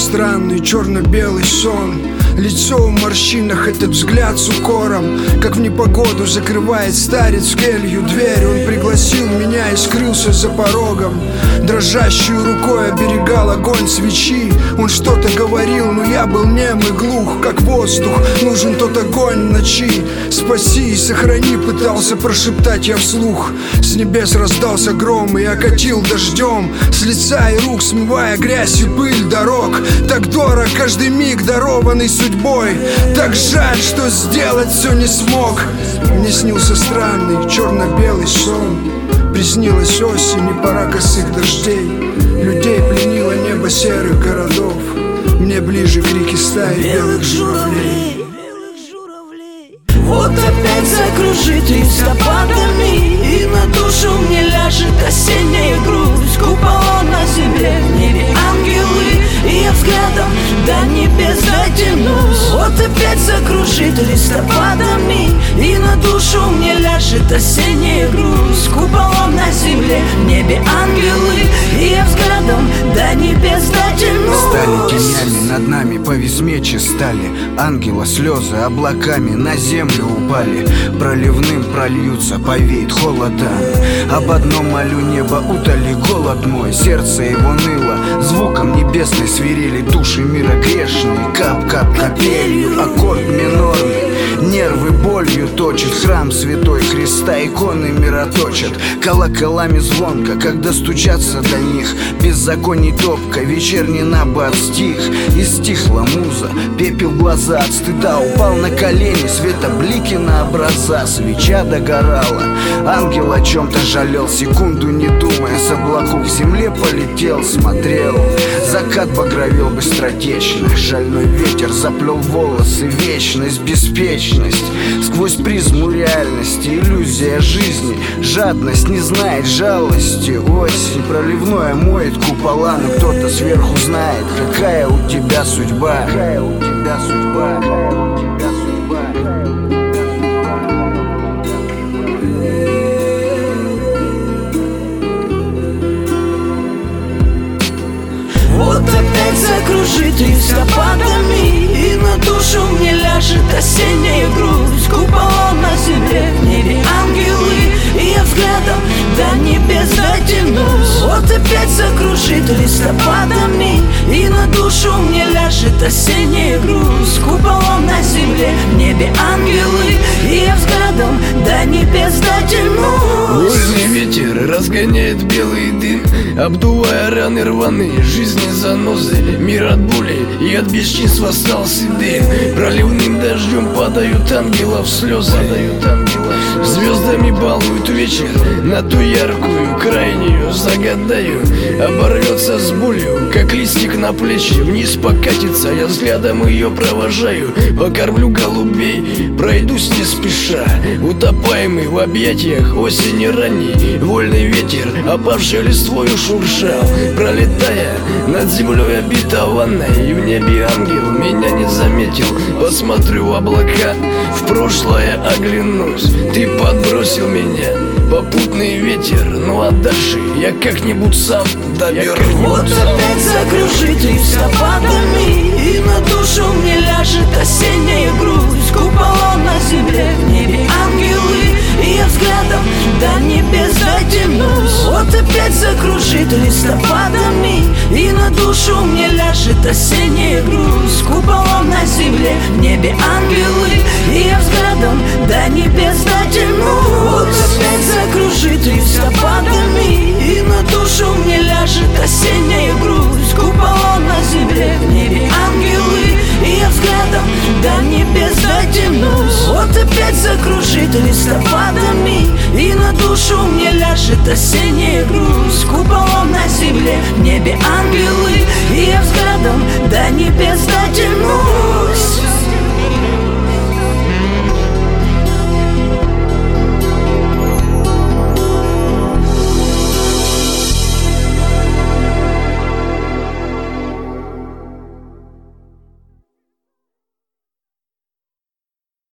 странный черно-белый сон. Лицо в морщинах, этот взгляд с укором, как в непогоду закрывает старец в келью дверь. Он пригласил меня и скрылся за порогом. Дрожащей рукой оберегал огонь свечи. Он что-то говорил, но я был нем и глух, как воздух. Нужен тот огонь в ночи. Спаси и сохрани, пытался прошептать я вслух. С небес раздался гром и окатил дождем, с лица и рук смывая грязь и пыль дорог. Так дорог каждый миг, дарованный судьбой. Так жаль, что сделать все не смог. Мне снился странный черно-белый сон. Приснилась осень и пора косых дождей. Людей пленило небо серых городов. Мне ближе крики стаи белых журавлей. Вот опять закружит листопадами, и на душу мне ляжет осенняя грусть. Куполом на земле, в небе ангелы, и я взглядом до небес дотянусь. Вот опять закружит листопадами, и на душу мне ляжет осенняя грусть. Куполом на земле, в небе ангелы, и я взглядом до небес дотянусь. Стали тенями, над нами повис меч и стали. Ангела слезы облаками на землю упали. Проливным прольются, повеет холодом. Об одном молю небо, утоли голод мой. Сердце его ныло, звуком небесной свирели души мира грешные. Кап-кап капелью, аккорд минорный. Нервы болью точит храм святой Христа, иконы мироточат. Колоколами звонко, когда стучатся до них. Беззаконий топка, вечерний набат стих. И стихла муза, пепел глаза от стыда. Упал на колени, света блики на образа. Свеча догорала, ангел о чем-то жалел. Секунду не думая, с облаков к земле полетел. Смотрел, закат багровел быстротечно. Шальной ветер заплел волосы, вечность, беспечность. Сквозь призму реальности, иллюзия жизни. Жадность не знает жалости. Осень проливное моет купола, но кто-то сверху знает, какая у тебя судьба. Какая у тебя судьба, какая у тебя судьба. Вот опять закружит листопадами, и на душу мне ляжет осенняя грусть. Куполом на земле, в небе ангелы, и я взглядом до небес дотянусь. Вот опять закружит листопадами, и на душу мне ляжет осенняя грусть. Куполом на земле, в небе ангелы, и я взглядом до небес дотянусь. Вольный ветер разгоняет белый дым, обдувая раны рваные, жизни занозы. Мир от боли и от бесчинства стал седым. Проливным дождем падают ангелов слезы. Звездами балуют вечер на ту яркую, крайнюю, загадаю. Оборвется с болью, как листик на плечи. Вниз покатится, я взглядом ее провожаю. Покормлю голубей, пройдусь не спеша, утопаемый в объятиях осени ранней. Вольный ветер, опавший листвою шуршал, пролетая над землей обетованной. И в небе ангел меня не заметил. Посмотрю в облака, в прошлое оглянусь. Ты подбросил меня, попутный ветер. Ну а дальше я как-нибудь сам доберусь. Вот опять закружит листопадами, и на душу мне ляжет осенняя грусть. Куполом на земле, в небе ангелы, и я взглядом до небес дотянусь. Вот опять закружит листопадами, и на душу мне ляжет осенняя грусть. Куполом на земле, в небе ангелы, и я взглядом до небес дотянусь. Вот опять закружит листопадами, и на душу мне ляжет осенняя грусть. Куполом на земле, в небе ангелы, и я взглядом до небес дотянусь. Вот опять закружит листопадами, и на душу мне ляжет осенняя грусть. Куполом на земле, в небе ангелы, и я взглядом до небес дотянусь.